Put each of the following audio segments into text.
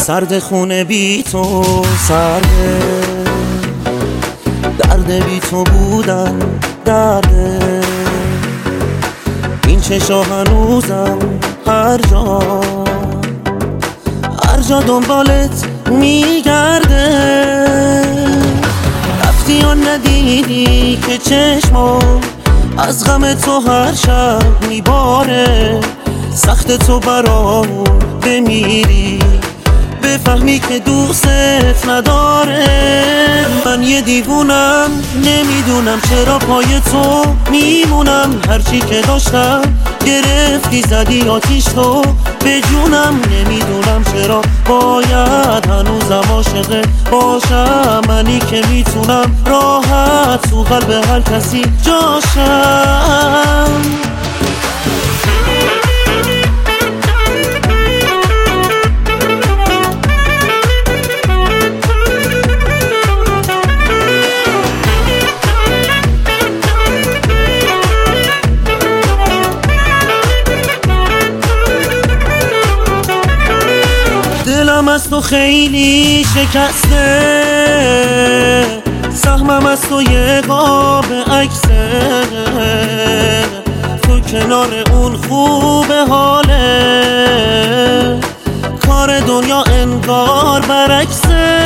سرد خونه بی تو سرده، درد بی تو بودن درده، این چشا هنوزم هر جا دنبالت میگرده. رفتی و ندیدی که چشمم از غم تو هر شب میباره، سخت تو برام بمیری بفهمی که دوستت نداره. من یه دیوونم نمیدونم چرا پای تو میمونم، هرچی که داشتم گرفتی زدی آتیش تو به جونم. نمیدونم چرا باید هنوزم عاشق باشم، منی که میتونم راحت تو قلب هر کسی جاشم. دلم از تو خیلی شکسته، سهمم از تو یه قاب عکسه، تو کنار اون خوبه حاله، کار دنیا انگار برعکسه.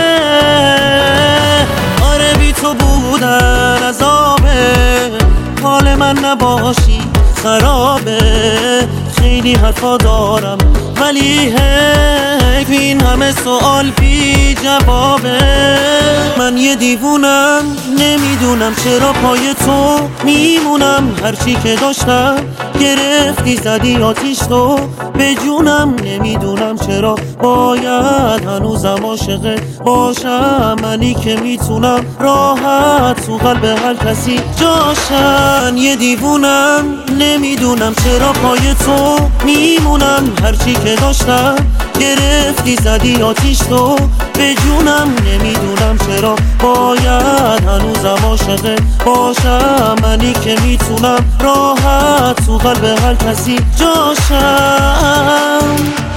آره بی تو بودن عذابه، حال من نباشی خرابه. خیلی حرفا دارم ولی این همه سوال بی جوابه. من یه دیوونم نمیدونم چرا پای تو میمونم، هرچی که داشتم گرفتی زدی آتیش تو به جونم. نمیدونم چرا باید هنوزم عاشق باشم، منی که میتونم راحت تو قلب هر کسی جاشم. یه دیوونم نمیدونم چرا پای تو میمونم، هرچی که داشتم گرفتی زدی آتیش تو به جونم. نمیدونم چرا باید هنوزم عاشق باشم، منی که میتونم راحت تو قلب هر کسی جاشم.